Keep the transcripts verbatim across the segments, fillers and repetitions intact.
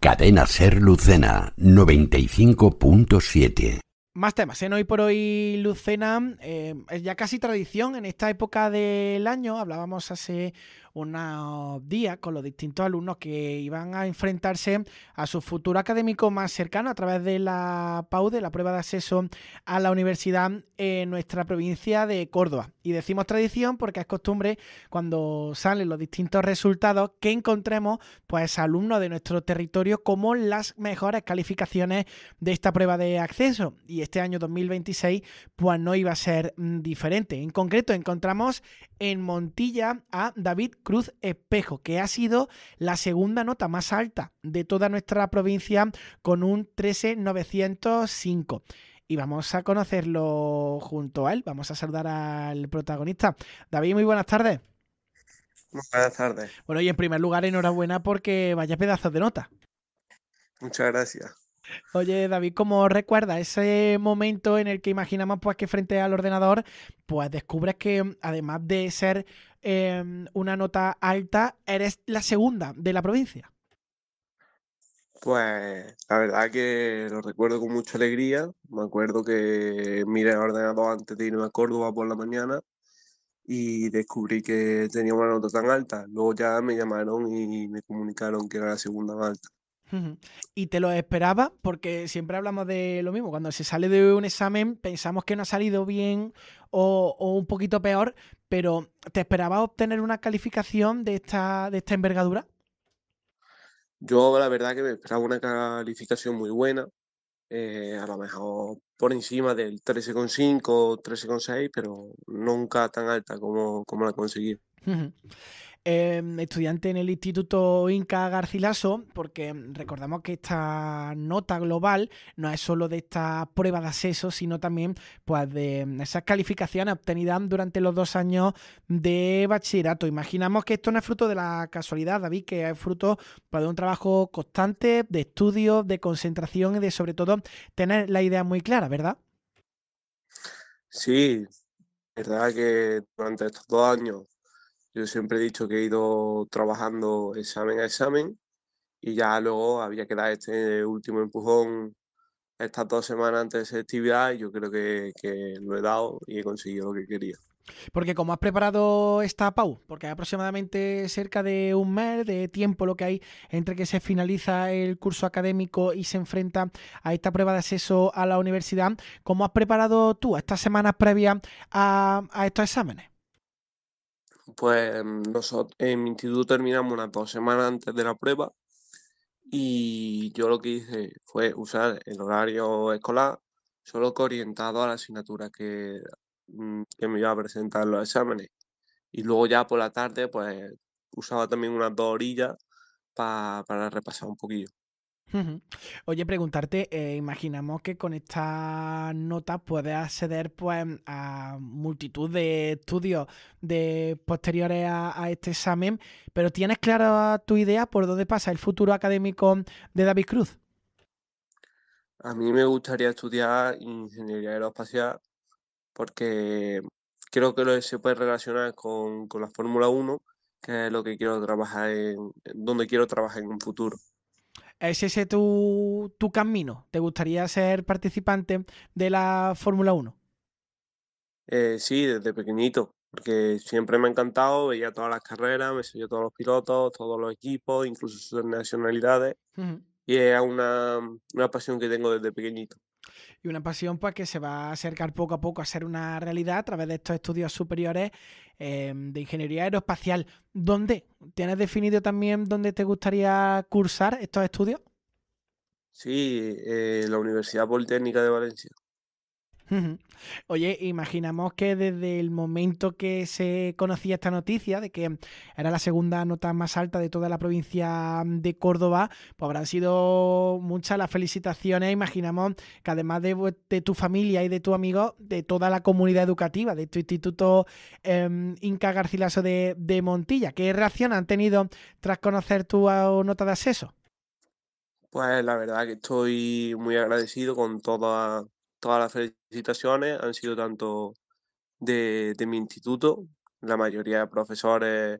Cadena Ser Lucena noventa y cinco punto siete. Más temas, en Hoy por Hoy Lucena, eh, es ya casi tradición en esta época del año. Hablábamos hace unos días con los distintos alumnos que iban a enfrentarse a su futuro académico más cercano a través de la P A U, de la prueba de acceso a la universidad en nuestra provincia de Córdoba. Y decimos tradición porque es costumbre cuando salen los distintos resultados que encontremos pues alumnos de nuestro territorio como las mejores calificaciones de esta prueba de acceso. Y este año dos mil veintiséis pues no iba a ser mm, diferente. En concreto encontramos en Montilla a David Cruz Espejo, que ha sido la segunda nota más alta de toda nuestra provincia con un trece mil novecientos cinco. Y vamos a conocerlo junto a él. Vamos a saludar al protagonista. David, muy buenas tardes. Buenas tardes. Bueno, y en primer lugar, enhorabuena porque vaya pedazos de nota. Muchas gracias. Oye, David, ¿cómo recuerdas ese momento en el que imaginamos pues que frente al ordenador pues descubres que además de ser eh, una nota alta, eres la segunda de la provincia? Pues la verdad que lo recuerdo con mucha alegría. Me acuerdo que miré el ordenador antes de irme a Córdoba por la mañana y descubrí que tenía una nota tan alta. Luego ya me llamaron y me comunicaron que era la segunda más alta. Ujú. ¿Y te lo esperabas? Porque siempre hablamos de lo mismo. Cuando se sale de un examen pensamos que no ha salido bien o, o un poquito peor, pero ¿te esperabas obtener una calificación de esta, de esta envergadura? Yo la verdad que me esperaba una calificación muy buena, eh, a lo mejor por encima del trece coma cinco, trece coma seis, pero nunca tan alta como, como la conseguí. Ujú. Eh, estudiante en el Instituto Inca Garcilaso, porque recordamos que esta nota global no es solo de esta prueba de acceso, sino también pues, de esas calificaciones obtenidas durante los dos años de bachillerato. Imaginamos que esto no es fruto de la casualidad, David, que es fruto pues, de un trabajo constante, de estudio, de concentración y de sobre todo tener la idea muy clara, ¿verdad? Sí, verdad que durante estos dos años yo siempre he dicho que he ido trabajando examen a examen y ya luego había que dar este último empujón estas dos semanas antes de selectividad y yo creo que, que lo he dado y he conseguido lo que quería. Porque como has preparado esta P A U, porque hay aproximadamente cerca de un mes de tiempo lo que hay entre que se finaliza el curso académico y se enfrenta a esta prueba de acceso a la universidad, ¿cómo has preparado tú estas semanas previas a, a estos exámenes? Pues nosotros en mi instituto terminamos unas dos semanas antes de la prueba y yo lo que hice fue usar el horario escolar solo que orientado a la asignatura que, mm, que me iba a presentar en los exámenes. Y luego ya por la tarde, pues usaba también unas dos orillas pa- para repasar un poquillo. Ujú. Oye, preguntarte, eh, imaginamos que con estas notas puedes acceder pues a multitud de estudios de posteriores a, a este examen, pero ¿tienes clara tu idea por dónde pasa el futuro académico de David Cruz? A mí me gustaría estudiar ingeniería aeroespacial porque creo que lo se puede relacionar con, con la Fórmula Uno, que es lo que quiero trabajar en, en donde quiero trabajar en un futuro. ¿Es ese tu, tu camino? ¿Te gustaría ser participante de la Fórmula Uno? Eh, sí, desde pequeñito, porque siempre me ha encantado, veía todas las carreras, me seguía todos los pilotos, todos los equipos, incluso sus nacionalidades, Ujú. y es una, una pasión que tengo desde pequeñito. Y una pasión pues que se va a acercar poco a poco a ser una realidad a través de estos estudios superiores eh, de ingeniería aeroespacial. ¿Dónde? ¿Tienes definido también dónde te gustaría cursar estos estudios? Sí, eh, la Universidad Politécnica de Valencia. Ujú. Oye, imaginamos que desde el momento que se conocía esta noticia de que era la segunda nota más alta de toda la provincia de Córdoba, pues habrán sido muchas las felicitaciones. Imaginamos que además de, vu- de tu familia y de tu amigo, de toda la comunidad educativa, de tu instituto eh, Inca Garcilaso de, de Montilla, ¿qué reacción han tenido tras conocer tu ah, nota de acceso? Pues la verdad que estoy muy agradecido con todas todas las felicitaciones, han sido tanto de, de mi instituto, la mayoría de profesores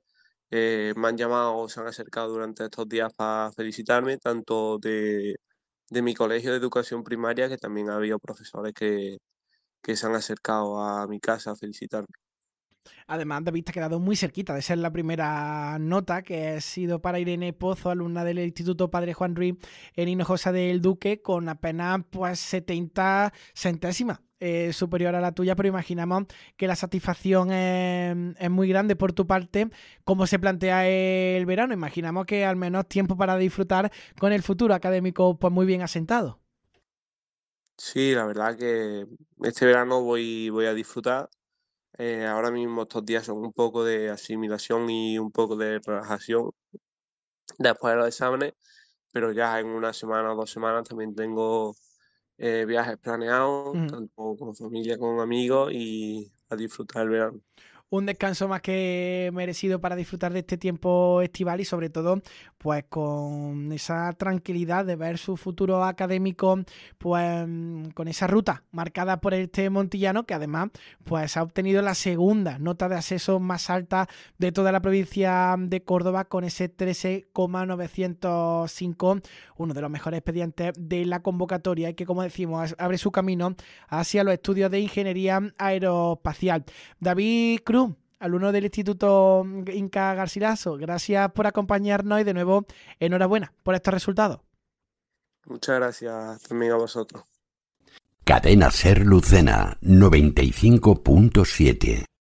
eh, me han llamado o se han acercado durante estos días para felicitarme, tanto de, de mi colegio de educación primaria, que también ha habido profesores que, que se han acercado a mi casa a felicitarme. Además, David te ha quedado muy cerquita de ser la primera nota que ha sido para Irene Pozo, alumna del Instituto Padre Juan Ruiz en Hinojosa del Duque, con apenas pues setenta centésimas. Eh, superior a la tuya, pero imaginamos que la satisfacción es, es muy grande por tu parte. ¿Cómo se plantea el verano? Imaginamos que al menos tiempo para disfrutar con el futuro académico pues muy bien asentado. Sí, la verdad que este verano voy, voy a disfrutar. Eh, ahora mismo estos días son un poco de asimilación y un poco de relajación después de los exámenes, pero ya en una semana o dos semanas también tengo eh, viajes planeados, Mm. tanto con familia, con amigos y a disfrutar el verano. Un descanso más que merecido para disfrutar de este tiempo estival y sobre todo pues con esa tranquilidad de ver su futuro académico pues con esa ruta marcada por este montillano, que además pues ha obtenido la segunda nota de acceso más alta de toda la provincia de Córdoba con ese trece coma novecientos cinco, uno de los mejores expedientes de la convocatoria y que, como decimos, abre su camino hacia los estudios de ingeniería aeroespacial. David Cruz, alumno del Instituto Inca Garcilaso, gracias por acompañarnos y de nuevo enhorabuena por estos resultados. Muchas gracias también a vosotros. Cadena Ser Lucena noventa y cinco punto siete.